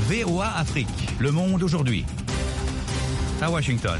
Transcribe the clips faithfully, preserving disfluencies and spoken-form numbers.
V O A Afrique, Le Monde aujourd'hui. À Washington.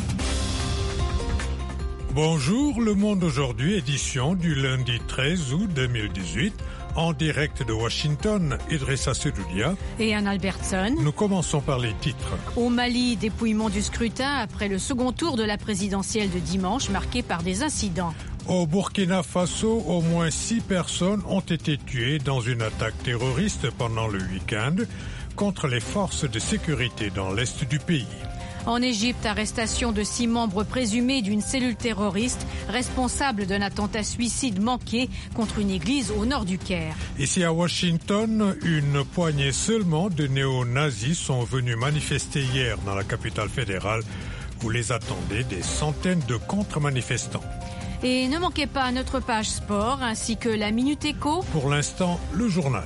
Bonjour, Le Monde aujourd'hui, édition du lundi treize août deux mille dix-huit. En direct de Washington, Idrissa Sedoudia et Anne Albertson. Nous commençons par les titres. Au Mali, dépouillement du scrutin après le second tour de la présidentielle de dimanche, marqué par des incidents. Au Burkina Faso, au moins six personnes ont été tuées dans une attaque terroriste pendant le week-end contre les forces de sécurité dans l'est du pays. En Égypte, arrestation de six membres présumés d'une cellule terroriste responsable d'un attentat suicide manqué contre une église au nord du Caire. Ici à Washington, une poignée seulement de néo-nazis sont venus manifester hier dans la capitale fédérale où les attendaient des centaines de contre-manifestants. Et ne manquez pas notre page sport ainsi que la Minute Éco. Pour l'instant, le journal.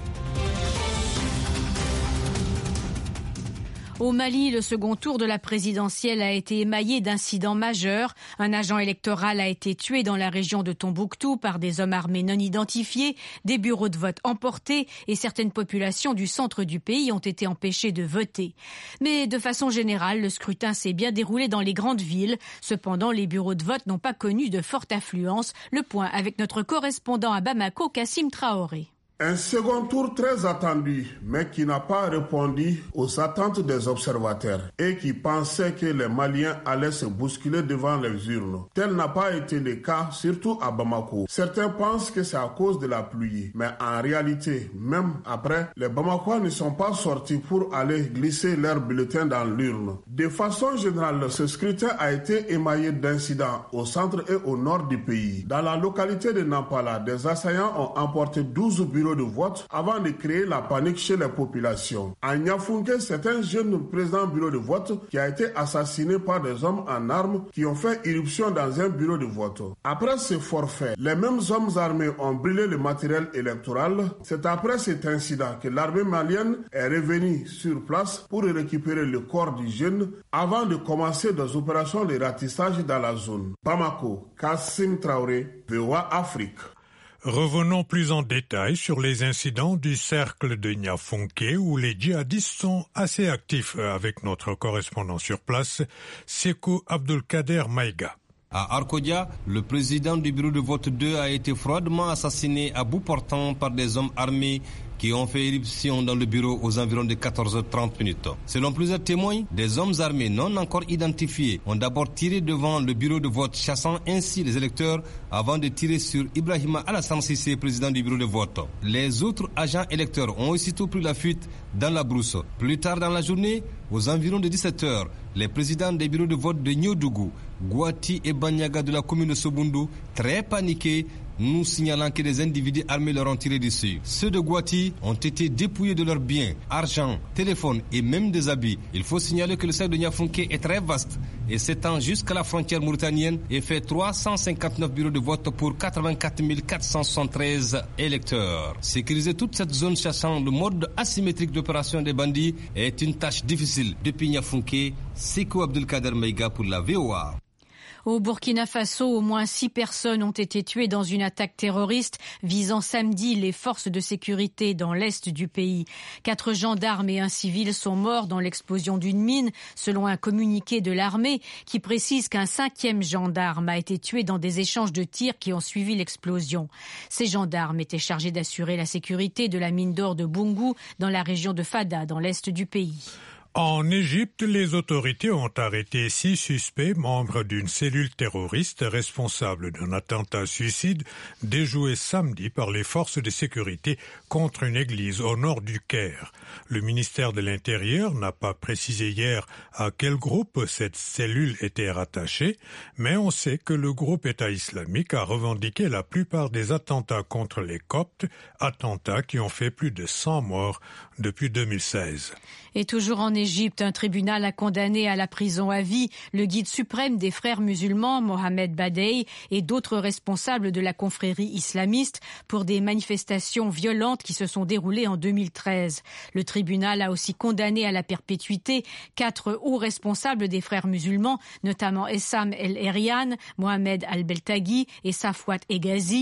Au Mali, le second tour de la présidentielle a été émaillé d'incidents majeurs. Un agent électoral a été tué dans la région de Tombouctou par des hommes armés non identifiés, des bureaux de vote emportés et certaines populations du centre du pays ont été empêchées de voter. Mais de façon générale, le scrutin s'est bien déroulé dans les grandes villes. Cependant, les bureaux de vote n'ont pas connu de forte affluence. Le point avec notre correspondant à Bamako, Kassim Traoré. Un second tour très attendu, mais qui n'a pas répondu aux attentes des observateurs et qui pensaient que les Maliens allaient se bousculer devant les urnes. Tel n'a pas été le cas, surtout à Bamako. Certains pensent que c'est à cause de la pluie, mais en réalité, même après, les Bamakois ne sont pas sortis pour aller glisser leur bulletin dans l'urne. De façon générale, ce scrutin a été émaillé d'incidents au centre et au nord du pays. Dans la localité de Nampala, des assaillants ont emporté douze bureaux de vote avant de créer la panique chez les populations. À Niafunké, c'est un jeune président bureau de vote qui a été assassiné par des hommes en armes qui ont fait irruption dans un bureau de vote. Après ce forfait, les mêmes hommes armés ont brûlé le matériel électoral. C'est après cet incident que l'armée malienne est revenue sur place pour récupérer le corps du jeune avant de commencer des opérations de ratissage dans la zone. Bamako, Kassim Traoré, V O A Afrique. Revenons plus en détail sur les incidents du cercle de Niafunké où les djihadistes sont assez actifs avec notre correspondant sur place, Sekou Abdelkader Maïga. À Arkodia, le président du bureau de vote deux a été froidement assassiné à bout portant par des hommes armés qui ont fait éruption dans le bureau aux environs de quatorze heures trente minutes. Selon plusieurs témoins, des hommes armés non encore identifiés ont d'abord tiré devant le bureau de vote, chassant ainsi les électeurs avant de tirer sur Ibrahima Alassane Sissé, président du bureau de vote. Les autres agents électeurs ont aussitôt pris la fuite dans la brousse. Plus tard dans la journée, aux environs de dix-sept heures, les présidents des bureaux de vote de Nyodougou, Gouati et Banyaga de la commune de Sobundu, très paniqués, nous signalant que des individus armés leur ont tiré dessus. Ceux de Gouati ont été dépouillés de leurs biens, argent, téléphone et même des habits. Il faut signaler que le cercle de Niafunké est très vaste et s'étend jusqu'à la frontière mauritanienne et fait trois cent cinquante-neuf bureaux de vote pour quatre-vingt-quatre mille quatre cent soixante-treize électeurs. Sécuriser toute cette zone sachant le mode asymétrique d'opération des bandits est une tâche difficile. Depuis Niafunké, Sekou Abdelkader Maïga pour la V O A. Au Burkina Faso, au moins six personnes ont été tuées dans une attaque terroriste visant samedi les forces de sécurité dans l'est du pays. Quatre gendarmes et un civil sont morts dans l'explosion d'une mine, selon un communiqué de l'armée qui précise qu'un cinquième gendarme a été tué dans des échanges de tirs qui ont suivi l'explosion. Ces gendarmes étaient chargés d'assurer la sécurité de la mine d'or de Boungou dans la région de Fada, dans l'est du pays. En Égypte, les autorités ont arrêté six suspects membres d'une cellule terroriste responsable d'un attentat suicide déjoué samedi par les forces de sécurité contre une église au nord du Caire. Le ministère de l'Intérieur n'a pas précisé hier à quel groupe cette cellule était rattachée, mais on sait que le groupe État islamique a revendiqué la plupart des attentats contre les Coptes, attentats qui ont fait plus de cent morts depuis deux mille seize. Et toujours en Égypte, un tribunal a condamné à la prison à vie le guide suprême des frères musulmans, Mohamed Badei, et d'autres responsables de la confrérie islamiste pour des manifestations violentes qui se sont déroulées en deux mille treize. Le tribunal a aussi condamné à la perpétuité quatre hauts responsables des frères musulmans, notamment Essam El Erian, Mohamed Al-Beltaghi et Safwat Egazi.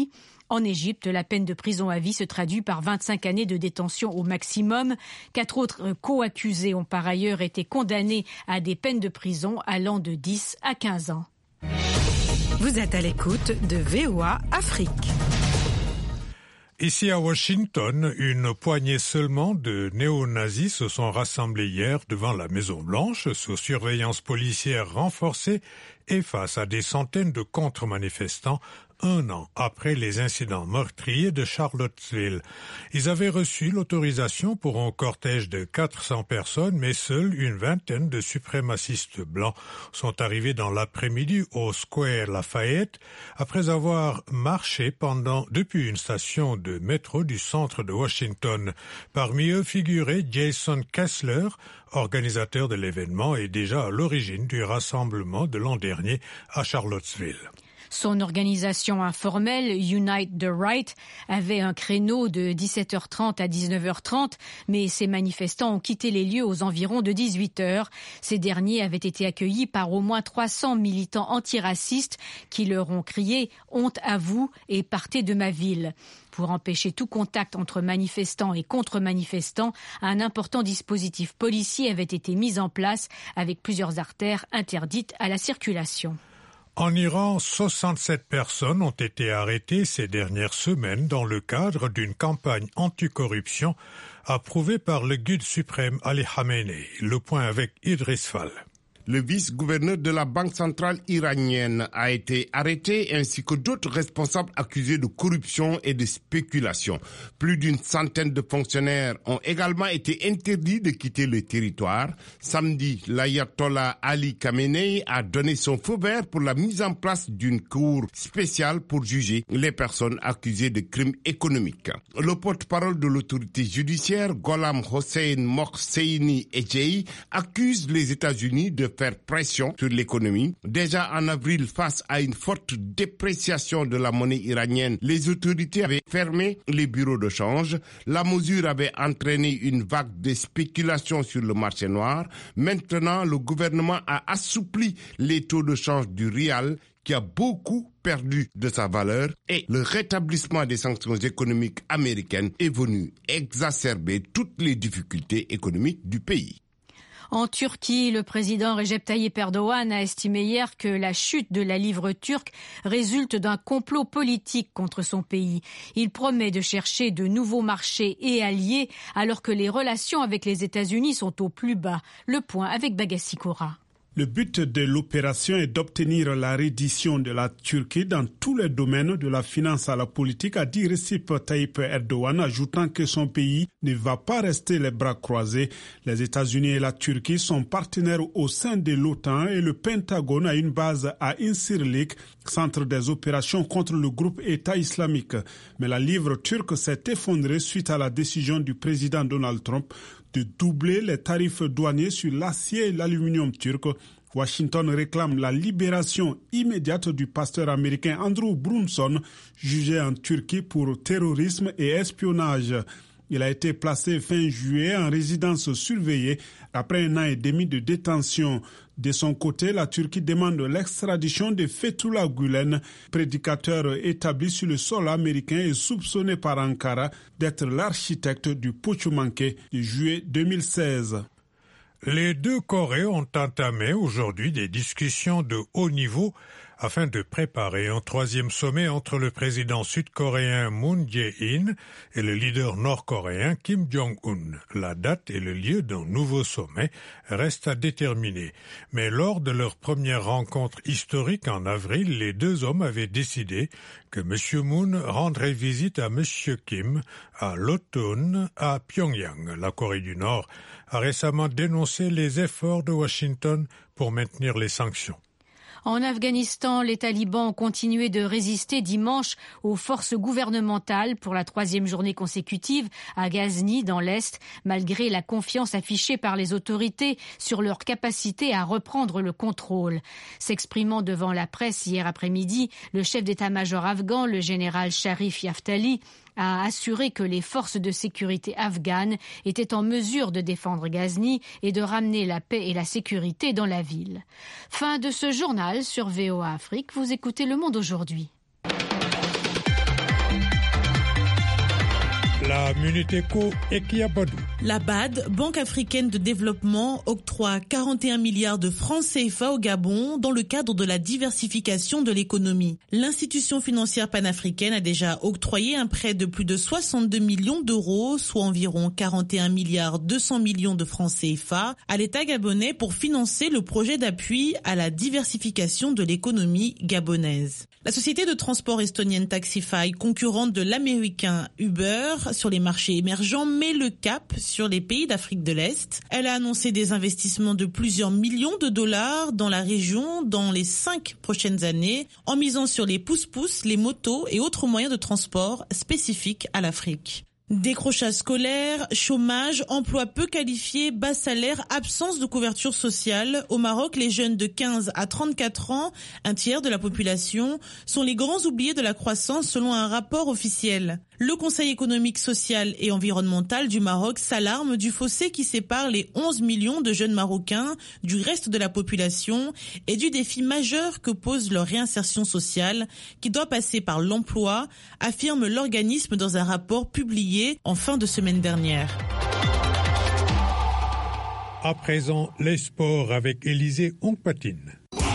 En Égypte, la peine de prison à vie se traduit par vingt-cinq années de détention au maximum. Quatre autres co-accusés ont par ailleurs été condamnés à des peines de prison allant de dix à quinze ans. Vous êtes à l'écoute de V O A Afrique. Ici à Washington, une poignée seulement de néo-nazis se sont rassemblés hier devant la Maison-Blanche sous surveillance policière renforcée et face à des centaines de contre-manifestants un an après les incidents meurtriers de Charlottesville. Ils avaient reçu l'autorisation pour un cortège de quatre cents personnes, mais seule une vingtaine de suprémacistes blancs sont arrivés dans l'après-midi au Square Lafayette après avoir marché pendant depuis une station de métro du centre de Washington. Parmi eux figurait Jason Kessler, organisateur de l'événement et déjà à l'origine du rassemblement de l'an dernier à Charlottesville. Son organisation informelle, Unite the Right, avait un créneau de dix-sept heures trente à dix-neuf heures trente, mais ces manifestants ont quitté les lieux aux environs de dix-huit heures. Ces derniers avaient été accueillis par au moins trois cents militants antiracistes qui leur ont crié « Honte à vous et partez de ma ville ». Pour empêcher tout contact entre manifestants et contre-manifestants, un important dispositif policier avait été mis en place avec plusieurs artères interdites à la circulation. En Iran, soixante-sept personnes ont été arrêtées ces dernières semaines dans le cadre d'une campagne anticorruption approuvée par le guide suprême Ali Khamenei. Le point avec Idriss Fall. Le vice-gouverneur de la Banque centrale iranienne a été arrêté ainsi que d'autres responsables accusés de corruption et de spéculation. Plus d'une centaine de fonctionnaires ont également été interdits de quitter le territoire. Samedi, l'ayatollah Ali Khamenei a donné son feu vert pour la mise en place d'une cour spéciale pour juger les personnes accusées de crimes économiques. Le porte-parole de l'autorité judiciaire, Gholam Hossein Mohseini Ejei, accuse les États-Unis de faire pression sur l'économie. Déjà en avril, face à une forte dépréciation de la monnaie iranienne, les autorités avaient fermé les bureaux de change. La mesure avait entraîné une vague de spéculation sur le marché noir. Maintenant, le gouvernement a assoupli les taux de change du rial qui a beaucoup perdu de sa valeur et le rétablissement des sanctions économiques américaines est venu exacerber toutes les difficultés économiques du pays. En Turquie, le président Recep Tayyip Erdogan a estimé hier que la chute de la livre turque résulte d'un complot politique contre son pays. Il promet de chercher de nouveaux marchés et alliés alors que les relations avec les États-Unis sont au plus bas. Le point avec Bagassi Koura. Le but de l'opération est d'obtenir la reddition de la Turquie dans tous les domaines de la finance à la politique, a dit Recep Tayyip Erdogan, ajoutant que son pays ne va pas rester les bras croisés. Les États-Unis et la Turquie sont partenaires au sein de l'OTAN et le Pentagone a une base à Incirlik, centre des opérations contre le groupe État islamique. Mais la livre turque s'est effondrée suite à la décision du président Donald Trump de doubler les tarifs douaniers sur l'acier et l'aluminium turc. Washington réclame la libération immédiate du pasteur américain Andrew Brunson, jugé en Turquie pour terrorisme et espionnage. Il a été placé fin juillet en résidence surveillée après un an et demi de détention. De son côté, la Turquie demande l'extradition de Fethullah Gülen, prédicateur établi sur le sol américain et soupçonné par Ankara d'être l'architecte du putsch manqué de juillet deux mille seize. Les deux Corées ont entamé aujourd'hui des discussions de haut niveau afin de préparer un troisième sommet entre le président sud-coréen Moon Jae-in et le leader nord-coréen Kim Jong-un. La date et le lieu d'un nouveau sommet restent à déterminer. Mais lors de leur première rencontre historique en avril, les deux hommes avaient décidé que M. Moon rendrait visite à M. Kim à l'automne à Pyongyang. La Corée du Nord a récemment dénoncé les efforts de Washington pour maintenir les sanctions. En Afghanistan, les talibans ont continué de résister dimanche aux forces gouvernementales pour la troisième journée consécutive à Ghazni, dans l'Est, malgré la confiance affichée par les autorités sur leur capacité à reprendre le contrôle. S'exprimant devant la presse hier après-midi, le chef d'état-major afghan, le général Sharif Yaftali, a assuré que les forces de sécurité afghanes étaient en mesure de défendre Ghazni et de ramener la paix et la sécurité dans la ville. Fin de ce journal sur V O A Afrique. Vous écoutez Le Monde aujourd'hui. La Minute Éco et Kiabadou. La B A D, Banque africaine de développement, octroie quarante et un milliards de francs C F A au Gabon dans le cadre de la diversification de l'économie. L'institution financière panafricaine a déjà octroyé un prêt de plus de soixante-deux millions d'euros, soit environ quarante et un milliards deux cents millions de francs C F A, à l'État gabonais pour financer le projet d'appui à la diversification de l'économie gabonaise. La société de transport estonienne Taxify, concurrente de l'américain Uber sur les marchés émergents, met le cap sur les pays d'Afrique de l'Est. Elle a annoncé des investissements de plusieurs millions de dollars dans la région dans les cinq prochaines années, en misant sur les pousse-pousse, les motos et autres moyens de transport spécifiques à l'Afrique. Décrochage scolaire, chômage, emploi peu qualifié, bas salaire, absence de couverture sociale. Au Maroc, les jeunes de quinze à trente-quatre ans, un tiers de la population, sont les grands oubliés de la croissance selon un rapport officiel. Le Conseil économique, social et environnemental du Maroc s'alarme du fossé qui sépare les onze millions de jeunes Marocains du reste de la population et du défi majeur que pose leur réinsertion sociale, qui doit passer par l'emploi, affirme l'organisme dans un rapport publié en fin de semaine dernière. À présent, les sports avec Élisée Ongpatine.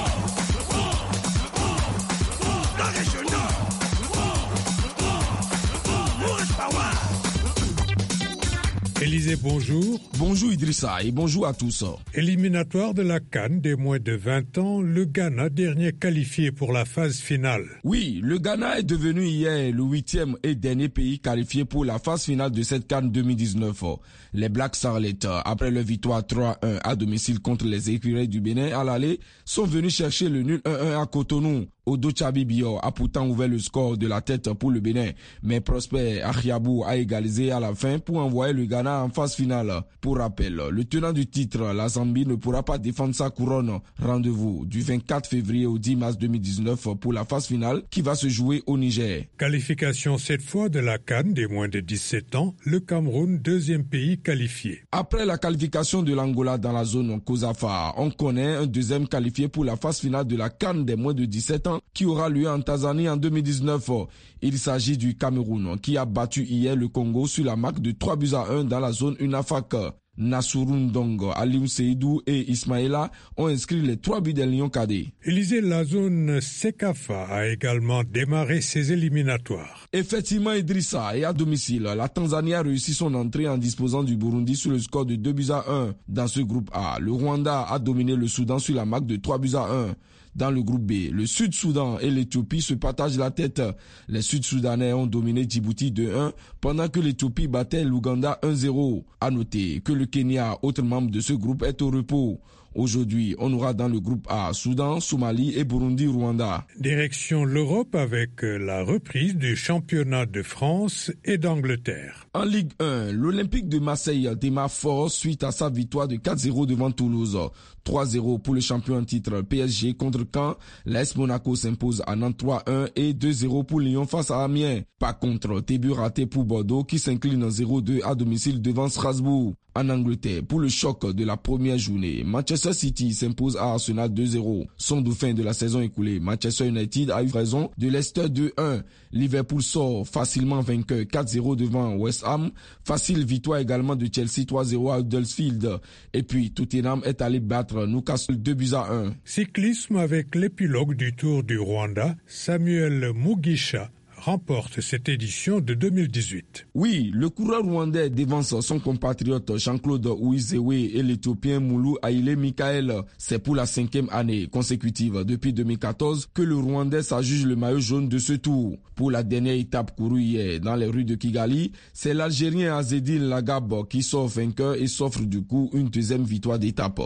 Élisée, bonjour. Bonjour Idrissa et bonjour à tous. Éliminatoire de la CAN des moins de vingt ans, le Ghana dernier qualifié pour la phase finale. Oui, le Ghana est devenu hier le huitième et dernier pays qualifié pour la phase finale de cette CAN deux mille dix-neuf. Les Black Starlets, après leur victoire trois un à domicile contre les écureuils du Bénin à l'aller, sont venus chercher le nul un un à Cotonou. Odo Chabi Bio a pourtant ouvert le score de la tête pour le Bénin, mais Prosper Achiabou a égalisé à la fin pour envoyer le Ghana en phase finale. Pour rappel, le tenant du titre, la Zambie, ne pourra pas défendre sa couronne. Rendez-vous du vingt-quatre février au dix mars deux mille dix-neuf pour la phase finale qui va se jouer au Niger. Qualification cette fois de la CAN des moins de dix-sept ans, le Cameroun, deuxième pays qualifié. Après la qualification de l'Angola dans la zone COSAFA, on connaît un deuxième qualifié pour la phase finale de la CAN des moins de dix-sept ans qui aura lieu en Tanzanie en deux mille dix-neuf. Il s'agit du Cameroun qui a battu hier le Congo sur la marque de trois buts à un dans la zone UNAFAC. Nassourou Ndong, Aliou Seydou et Ismaïla ont inscrit les trois buts des Lions cadets. Élisée, la zone Sekafa a également démarré ses éliminatoires. Effectivement, Idrissa, et à domicile, la Tanzanie a réussi son entrée en disposant du Burundi sur le score de deux buts à un. Dans ce groupe A, le Rwanda a dominé le Soudan sur la marque de trois buts à un. Dans le groupe B, le Sud-Soudan et l'Éthiopie se partagent la tête. Les Sud-Soudanais ont dominé Djibouti deux un, pendant que l'Éthiopie battait l'Ouganda un zéro. À noter que le Kenya, autre membre de ce groupe, est au repos. Aujourd'hui, on aura dans le groupe A Soudan, Somalie et Burundi-Rwanda. Direction l'Europe avec la reprise du championnat de France et d'Angleterre. En Ligue un, l'Olympique de Marseille démarre fort suite à sa victoire de quatre zéro devant Toulouse. trois zéro pour le champion en titre P S G contre Caen. L'A S Monaco s'impose à Nantes trois un et deux zéro pour Lyon face à Amiens. Par contre, début raté pour Bordeaux qui s'incline zéro deux à domicile devant Strasbourg. En Angleterre, pour le choc de la première journée, Manchester City s'impose à Arsenal deux zéro. Son dauphin de la saison écoulée, Manchester United a eu raison de Leicester deux un. Liverpool sort facilement vainqueur quatre zéro devant West Ham. Facile victoire également de Chelsea trois zéro à Huddersfield. Et puis Tottenham est allé battre Newcastle deux buts à un. Cyclisme avec l'épilogue du Tour du Rwanda, Samuel Mugisha remporte cette édition de deux mille dix-huit. Oui, le coureur rwandais devance son compatriote Jean-Claude Ouizewe et l'Éthiopien Moulou Haile Michael. C'est pour la cinquième année consécutive depuis deux mille quatorze que le Rwandais s'adjuge le maillot jaune de ce tour. Pour la dernière étape courue hier dans les rues de Kigali, c'est l'Algérien Azedine Lagab qui sort vainqueur et s'offre du coup une deuxième victoire d'étape.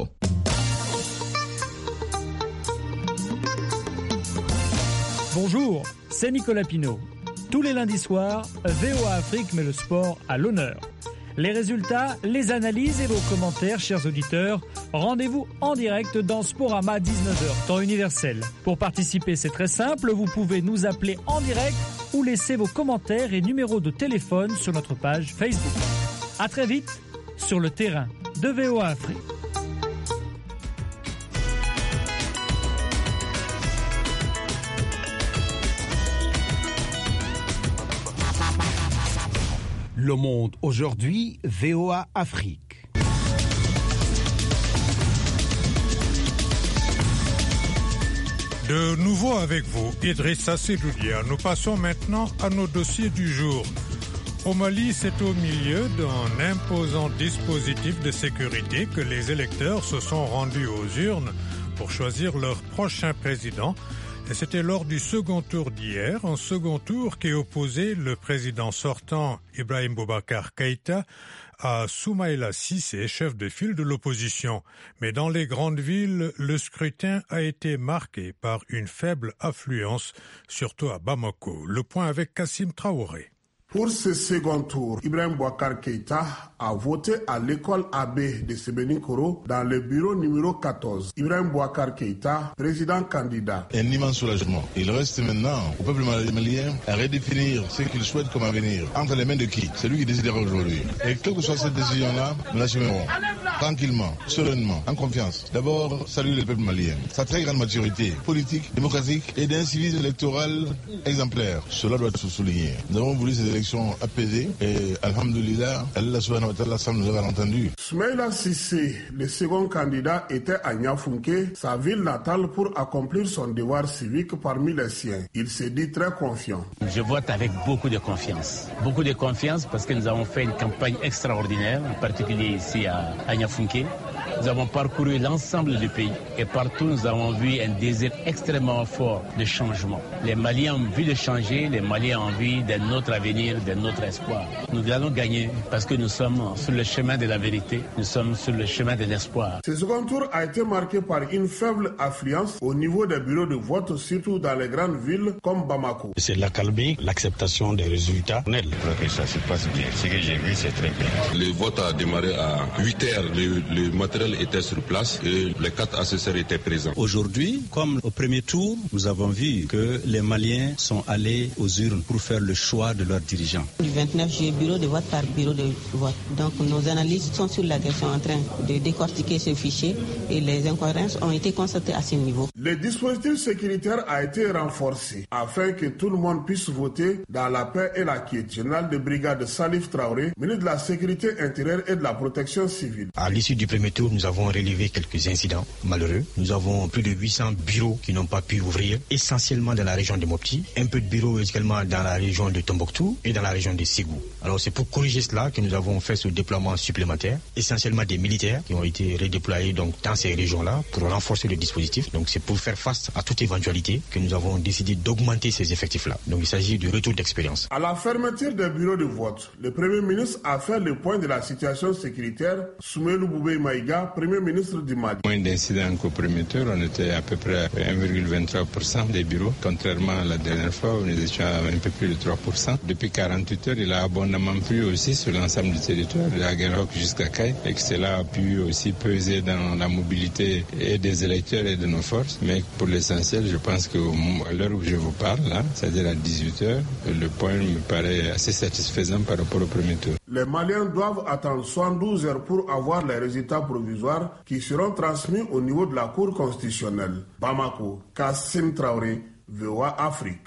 Bonjour, c'est Nicolas Pinault. Tous les lundis soirs, V O A Afrique met le sport à l'honneur. Les résultats, les analyses et vos commentaires, chers auditeurs, rendez-vous en direct dans Sporama dix-neuf heures, temps universel. Pour participer, c'est très simple, vous pouvez nous appeler en direct ou laisser vos commentaires et numéros de téléphone sur notre page Facebook. À très vite sur le terrain de V O A Afrique. Le Monde aujourd'hui, V O A Afrique. De nouveau avec vous, Idrissa Seloudia. Nous passons maintenant à nos dossiers du jour. Au Mali, c'est au milieu d'un imposant dispositif de sécurité que les électeurs se sont rendus aux urnes pour choisir leur prochain président. Et c'était lors du second tour d'hier, un second tour qui opposait le président sortant Ibrahim Boubacar Keïta à Soumaïla Cissé, chef de file de l'opposition. Mais dans les grandes villes, le scrutin a été marqué par une faible affluence, surtout à Bamako. Le point avec Kassim Traoré. Pour ce second tour, Ibrahim Boubacar Keïta a voté à l'école A B de Sébenikoro dans le bureau numéro quatorze. Ibrahim Boubacar Keïta, président candidat. Un immense soulagement. Il reste maintenant au peuple malien à redéfinir ce qu'il souhaite comme avenir. Entre les mains de qui? C'est lui qui décidera aujourd'hui. Et quelle que soit cette décision-là, nous l'assumerons. Tranquillement, sereinement, en confiance. D'abord, saluer le peuple malien. Sa très grande maturité politique, démocratique et d'un civisme électoral exemplaire. Cela doit se souligner. Nous avons voulu ces élections apaisées et, alhamdoulilah, Allah subhanahu wa ta'ala semble nous avoir entendu. Soumaïla Cissé, le second candidat, était à Niafunké, sa ville natale, pour accomplir son devoir civique parmi les siens. Il se dit très confiant. Je vote avec beaucoup de confiance. Beaucoup de confiance parce que nous avons fait une campagne extraordinaire, en particulier ici à, à Niafunké. Nous avons parcouru l'ensemble du pays et partout nous avons vu un désir extrêmement fort de changement. Les Maliens ont envie de changer, les Maliens ont envie d'un autre avenir, d'un autre espoir. Nous allons gagner parce que nous sommes sur le chemin de la vérité, nous sommes sur le chemin de l'espoir. Ce second tour a été marqué par une faible affluence au niveau des bureaux de vote, surtout dans les grandes villes comme Bamako. C'est l'accalmie, l'acceptation des résultats. Je crois que ça se passe bien. Ce que j'ai vu, c'est très bien. Le vote a démarré à huit heures. Le, le matériel était sur place et les quatre assesseurs étaient présents. Aujourd'hui, comme au premier tour, nous avons vu que les Maliens sont allés aux urnes pour faire le choix de leurs dirigeants. Du vingt-neuf juillet, bureau de vote par bureau de vote. Donc nos analystes sont sur la question en train de décortiquer ce fichier et les incohérences ont été constatées à ce niveau. Le dispositif sécuritaire a été renforcé afin que tout le monde puisse voter dans la paix et la quiétude. Général de brigade Salif Traoré, ministre de la Sécurité intérieure et de la Protection civile. À l'issue du premier tour, nous avons relevé quelques incidents malheureux. Nous avons plus de huit cents bureaux qui n'ont pas pu ouvrir, essentiellement dans la région de Mopti, un peu de bureaux également dans la région de Tombouctou et dans la région de Ségou. Alors c'est pour corriger cela que nous avons fait ce déploiement supplémentaire, essentiellement des militaires qui ont été redéployés donc dans ces régions-là pour renforcer le dispositif. Donc c'est pour faire face à toute éventualité que nous avons décidé d'augmenter ces effectifs-là. Donc il s'agit de retour d'expérience. À la fermeture des bureaux de vote, le Premier ministre a fait le point de la situation sécuritaire. Soumaïla Boubé Maïga, Premier ministre du Mali. Moins d'incidents qu'au premier tour, on était à peu près à un virgule vingt-trois pour cent des bureaux, contrairement à la dernière fois où nous étions à un peu plus de trois pour cent. Depuis quarante-huit heures, il a abondamment plu aussi sur l'ensemble du territoire, de Aguerok jusqu'à Caille, et que cela a pu aussi peser dans la mobilité et des électeurs et de nos forces. Mais pour l'essentiel, je pense qu'à l'heure où je vous parle, là, c'est-à-dire à dix-huit heures, le point me paraît assez satisfaisant par rapport au premier tour. Les Maliens doivent attendre soixante-douze heures pour avoir les résultats provisoires qui seront transmis au niveau de la Cour constitutionnelle. Bamako, Kassim Traoré, V O A Afrique.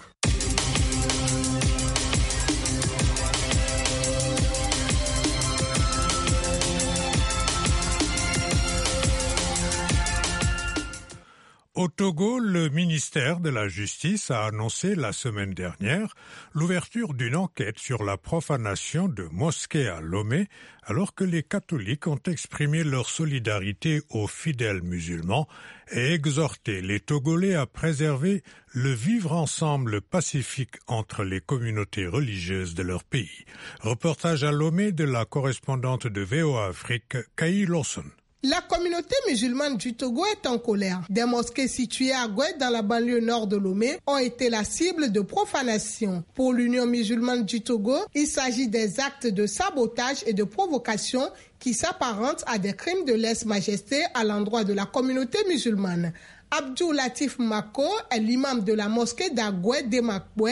Au Togo, le ministère de la Justice a annoncé la semaine dernière l'ouverture d'une enquête sur la profanation de mosquées à Lomé, alors que les catholiques ont exprimé leur solidarité aux fidèles musulmans et exhorté les Togolais à préserver le vivre ensemble pacifique entre les communautés religieuses de leur pays. Reportage à Lomé de la correspondante de V O A Afrique, Kaï Lawson. La communauté musulmane du Togo est en colère. Des mosquées situées à Gouet, dans la banlieue nord de Lomé, ont été la cible de profanation. Pour l'Union musulmane du Togo, il s'agit des actes de sabotage et de provocation qui s'apparentent à des crimes de lèse-majesté à l'endroit de la communauté musulmane. Abdou Latif Mako est l'imam de la mosquée d'Agouet d'Emakboué.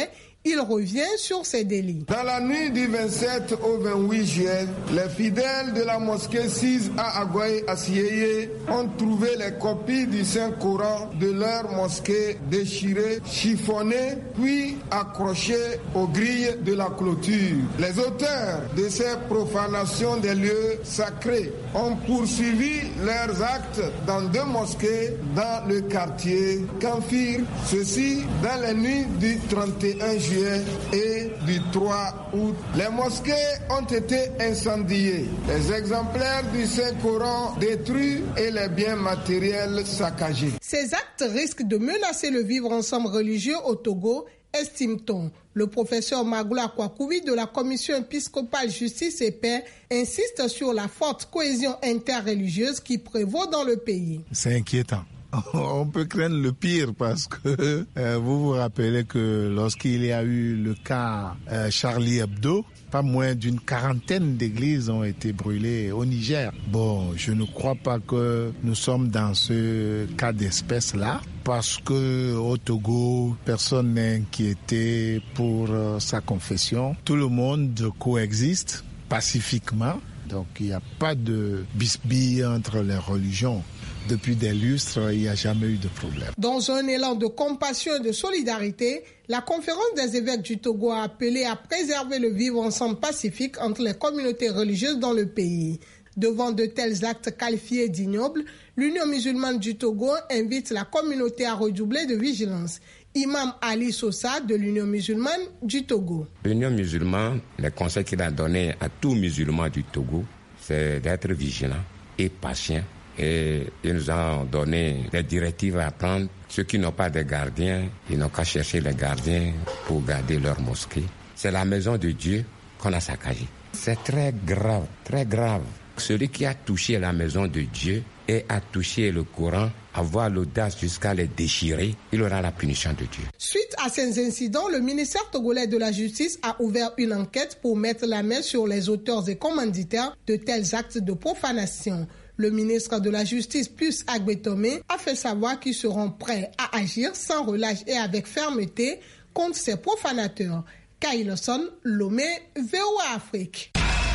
Il revient sur ces délits. Dans la nuit du vingt-sept au vingt-huit juillet, les fidèles de la mosquée sise à Aguaye à Sieyé ont trouvé les copies du Saint-Coran de leur mosquée déchirées, chiffonnées, puis accrochées aux grilles de la clôture. Les auteurs de ces profanations des lieux sacrés ont poursuivi leurs actes dans deux mosquées dans le quartier Kanfir, ceci dans les nuits du trente et un juillet et du trois août. Les mosquées ont été incendiées, les exemplaires du Saint-Coran détruits et les biens matériels saccagés. Ces actes risquent de menacer le vivre ensemble religieux au Togo, estime-t-on. Le professeur Magoula Kwakoubi de la Commission épiscopale Justice et Paix insiste sur la forte cohésion interreligieuse qui prévaut dans le pays. C'est inquiétant. On peut craindre le pire parce que euh, vous vous rappelez que lorsqu'il y a eu le cas euh, Charlie Hebdo, pas moins d'une quarantaine d'églises ont été brûlées au Niger. Bon, je ne crois pas que nous sommes dans ce cas d'espèce-là parce que au Togo, personne n'est inquiété pour euh, sa confession. Tout le monde coexiste pacifiquement, donc il n'y a pas de bisbille entre les religions. Depuis des lustres, il n'y a jamais eu de problème. Dans un élan de compassion et de solidarité, la conférence des évêques du Togo a appelé à préserver le vivre ensemble pacifique entre les communautés religieuses dans le pays. Devant de tels actes qualifiés d'ignobles, l'Union musulmane du Togo invite la communauté à redoubler de vigilance. Imam Ali Sosa de l'Union musulmane du Togo. L'Union musulmane, le conseil qu'il a donné à tous musulmans du Togo, c'est d'être vigilant et patient. Et ils nous ont donné des directives à prendre. Ceux qui n'ont pas de gardiens, ils n'ont qu'à chercher les gardiens pour garder leur mosquée. C'est la maison de Dieu qu'on a saccagée. C'est très grave, très grave. Celui qui a touché la maison de Dieu et a touché le Coran, avoir l'audace jusqu'à les déchirer, il aura la punition de Dieu. Suite à ces incidents, le ministère togolais de la Justice a ouvert une enquête pour mettre la main sur les auteurs et commanditaires de tels actes de profanation. Le ministre de la Justice, Pius Agbetome, a fait savoir qu'ils seront prêts à agir sans relâche et avec fermeté contre ces profanateurs. Kailoson, Lomé, V O A Afrique.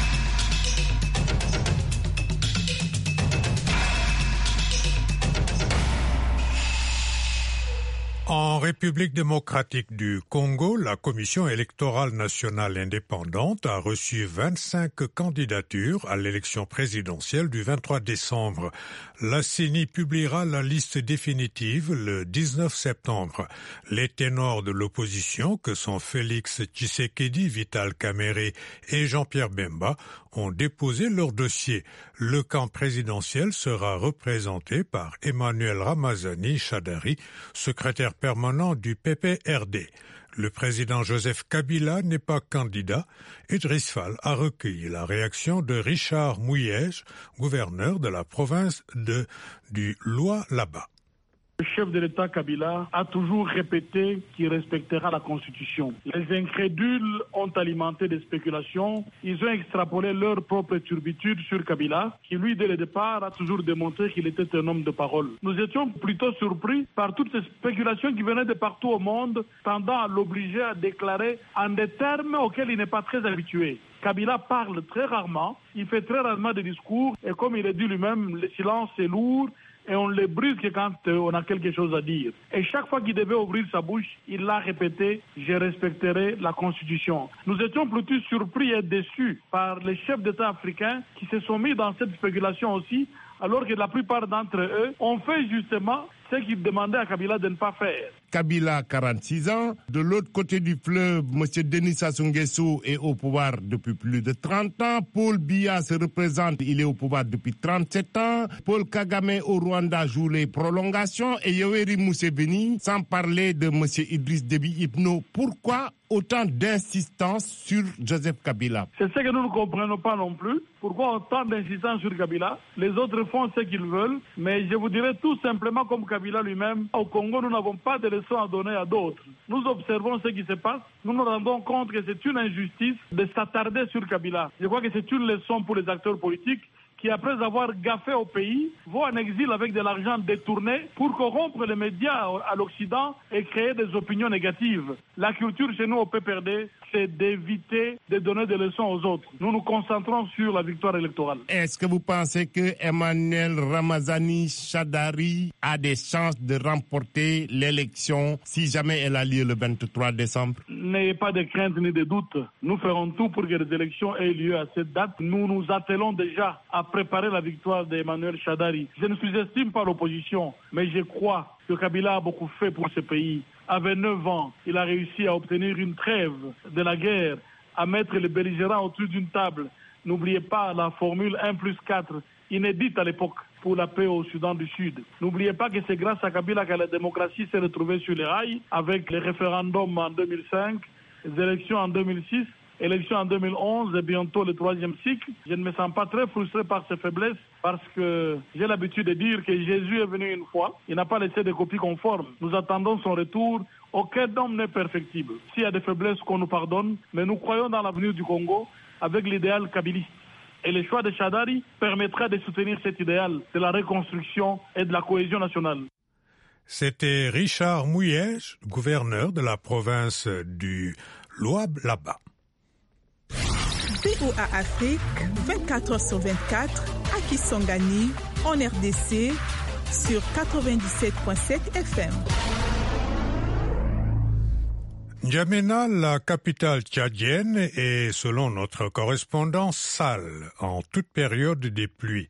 En République démocratique du Congo, la Commission électorale nationale indépendante a reçu vingt-cinq candidatures à l'élection présidentielle du vingt-trois décembre. La C E N I publiera la liste définitive le dix-neuf septembre. Les ténors de l'opposition, que sont Félix Tshisekedi, Vital Kamerhe et Jean-Pierre Bemba, ont déposé leur dossier. Le camp présidentiel sera représenté par Emmanuel Ramazani Chadari, secrétaire permanent du P P R D. Le président Joseph Kabila n'est pas candidat. Idriss Fall a recueilli la réaction de Richard Mouyej, gouverneur de la province de, du Lualaba. Le chef de l'État Kabila a toujours répété qu'il respectera la Constitution. Les incrédules ont alimenté des spéculations. Ils ont extrapolé leur propre turbitude sur Kabila, qui lui, dès le départ, a toujours démontré qu'il était un homme de parole. Nous étions plutôt surpris par toutes ces spéculations qui venaient de partout au monde, tendant à l'obliger à déclarer en des termes auxquels il n'est pas très habitué. Kabila parle très rarement, il fait très rarement des discours, et comme il a dit lui-même, le silence est lourd, et on les brise que quand on a quelque chose à dire. Et chaque fois qu'il devait ouvrir sa bouche, il l'a répété, je respecterai la Constitution. Nous étions plutôt surpris et déçus par les chefs d'État africains qui se sont mis dans cette spéculation aussi, alors que la plupart d'entre eux ont fait justement ce qu'ils demandaient à Kabila de ne pas faire. Kabila, quarante-six ans. De l'autre côté du fleuve, M. Denis Sassou Nguesso est au pouvoir depuis plus de trente ans. Paul Biya se représente, il est au pouvoir depuis trente-sept ans. Paul Kagame au Rwanda joue les prolongations. Et Yoweri Museveni, sans parler de M. Idriss Déby Itno. Pourquoi autant d'insistance sur Joseph Kabila? C'est ce que nous ne comprenons pas non plus. Pourquoi autant d'insistance sur Kabila? Les autres font ce qu'ils veulent. Mais je vous dirais tout simplement comme Kabila lui-même, au Congo, nous n'avons pas de leçons à donner à d'autres. Nous observons ce qui se passe. Nous nous rendons compte que c'est une injustice de s'attarder sur Kabila. Je crois que c'est une leçon pour les acteurs politiques qui, après avoir gaffé au pays, vont en exil avec de l'argent détourné pour corrompre les médias à l'Occident et créer des opinions négatives. La culture chez nous au P P R D, c'est d'éviter de donner des leçons aux autres. Nous nous concentrons sur la victoire électorale. Est-ce que vous pensez que Emmanuel Ramazani Shadary a des chances de remporter l'élection si jamais elle a lieu le vingt-trois décembre? N'ayez pas de crainte ni de doute. Nous ferons tout pour que les élections aient lieu à cette date. Nous nous attelons déjà à préparer la victoire d'Emmanuel Shadary. Je ne sous-estime pas l'opposition, mais je crois que Kabila a beaucoup fait pour ce pays. À vingt-neuf ans, il a réussi à obtenir une trêve de la guerre, à mettre les belligérants autour d'une table. N'oubliez pas la formule un plus quatre, inédite à l'époque pour la paix au Soudan du Sud. N'oubliez pas que c'est grâce à Kabila que la démocratie s'est retrouvée sur les rails, avec les référendums en deux mille cinq, les élections en deux mille six, élections en deux mille onze et bientôt le troisième cycle. Je ne me sens pas très frustré par ces faiblesses parce que j'ai l'habitude de dire que Jésus est venu une fois. Il n'a pas laissé de copies conformes. Nous attendons son retour. Aucun homme n'est perfectible. S'il y a des faiblesses qu'on nous pardonne, mais nous croyons dans l'avenir du Congo avec l'idéal kabiliste. Et le choix de Shadary permettra de soutenir cet idéal de la reconstruction et de la cohésion nationale. C'était Richard Mouillet, gouverneur de la province du Lualaba. V O A Afrique, vingt-quatre heures sur vingt-quatre, à Kisangani, en R D C, sur quatre-vingt-dix-sept virgule sept F M. N'Djamena, la capitale tchadienne, est, selon notre correspondant, sale en toute période des pluies.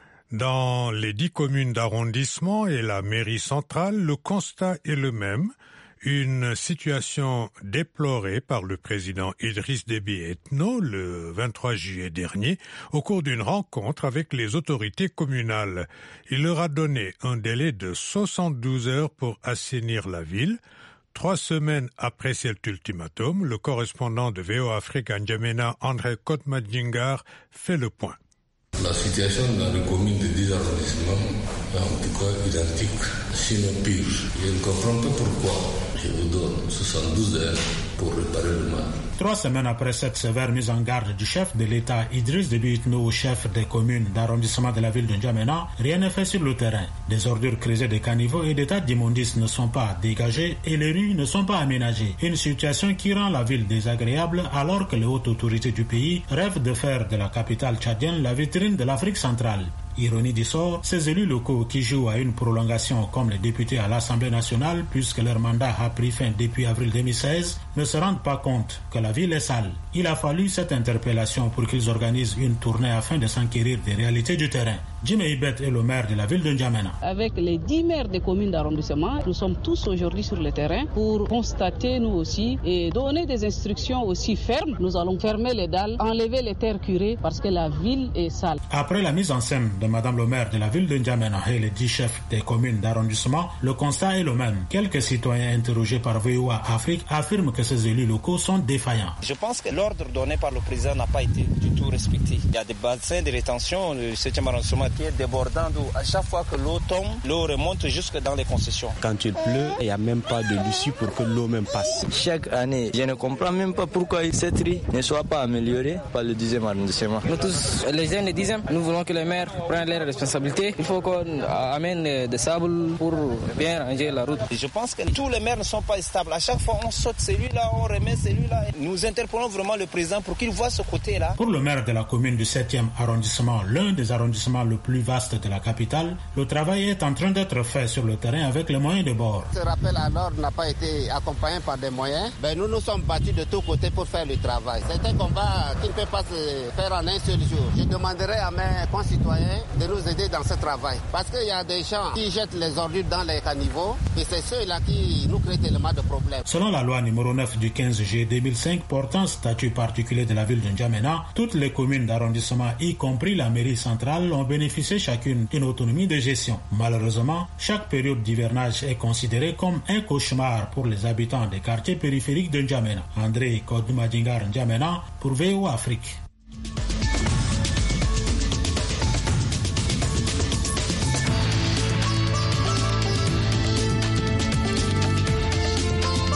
Dans les dix communes d'arrondissement et la mairie centrale, le constat est le même. Une situation déplorée par le président Idriss Déby Itno le vingt-trois juillet dernier au cours d'une rencontre avec les autorités communales. Il leur a donné un délai de soixante-douze heures pour assainir la ville. Trois semaines après cet ultimatum, le correspondant de V O A Afrique à N'Djamena, André Kotmadjingar, fait le point. La situation dans les communes de dix arrondissements est en tout cas identique, sinon pire. Je ne comprends pas pourquoi je vous donne soixante-douze heures pour réparer le mal. Trois semaines après cette sévère mise en garde du chef de l'État Idriss Déby Itno au chef des communes d'arrondissement de la ville de N'Djamena, rien n'est fait sur le terrain. Des ordures creusées des caniveaux et des tas d'immondices ne sont pas dégagés et les rues ne sont pas aménagées. Une situation qui rend la ville désagréable alors que les hautes autorités du pays rêvent de faire de la capitale tchadienne la vitrine de l'Afrique centrale. Ironie du sort, ces élus locaux qui jouent à une prolongation comme les députés à l'Assemblée nationale, puisque leur mandat a pris fin depuis avril deux mille seize, ne se rendent pas compte que la ville est sale. Il a fallu cette interpellation pour qu'ils organisent une tournée afin de s'enquérir des réalités du terrain. Jim Ibet est le maire de la ville de N'Djamena. Avec les dix maires des communes d'arrondissement, nous sommes tous aujourd'hui sur le terrain pour constater nous aussi et donner des instructions aussi fermes. Nous allons fermer les dalles, enlever les terres curées parce que la ville est sale. Après la mise en scène de Madame le maire de la ville de N'Djamena et les dix chefs des communes d'arrondissement, le constat est le même. Quelques citoyens interrogés par V O A Afrique affirment que ces élus locaux sont défaillants. Je pense que l'ordre donné par le président n'a pas été du tout respecté. Il y a des bassins de rétention, le septième arrondissement qui est débordant d'eau. À chaque fois que l'eau tombe, l'eau remonte jusque dans les concessions. Quand il pleut, il n'y a même pas de l'issue pour que l'eau même passe. Chaque année, je ne comprends même pas pourquoi cette rue ne soit pas améliorée par le dixième arrondissement. Nous tous, les jeunes du dixième, nous voulons que les maires prennent leurs responsabilités. Il faut qu'on amène des sables pour bien ranger la route. Je pense que tous les maires ne sont pas stables. À chaque fois, on saute celui-là, on remet celui-là. Nous interpellons vraiment le président pour qu'il voit ce côté-là. Pour le maire de la commune du septième arrondissement, l'un des arrondissements le plus vaste de la capitale, le travail est en train d'être fait sur le terrain avec les moyens de bord. Ce rappel à l'ordre n'a pas été accompagné par des moyens. Ben, nous nous sommes battus de tous côtés pour faire le travail. C'est un combat qui ne peut pas se faire en un seul jour. Je demanderai à mes concitoyens de nous aider dans ce travail. Parce qu'il y a des gens qui jettent les ordures dans les caniveaux et c'est ceux-là qui nous créent tellement de problèmes. Selon la loi numéro neuf du quinze juillet deux mille cinq portant statut particulier de la ville de N'Djamena, toutes les communes d'arrondissement, y compris la mairie centrale, ont bénéficié chacune d'une autonomie de gestion. Malheureusement, chaque période d'hivernage est considérée comme un cauchemar pour les habitants des quartiers périphériques de N'Djamena. André Kotmadjingar, N'Djamena pour V O A Afrique.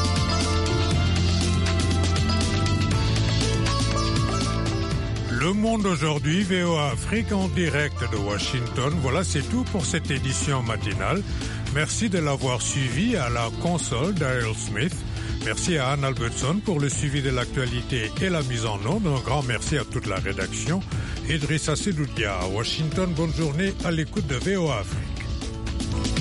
Le monde Monde aujourd'hui, V O A Afrique en direct de Washington. Voilà, c'est tout pour cette édition matinale. Merci de l'avoir suivi. À la console, Daryl Smith. Merci à Anne Albertson pour le suivi de l'actualité et la mise en onde. Un grand merci à toute la rédaction. Idrissa Sedoudia à Washington. Bonne journée à l'écoute de V O A Afrique.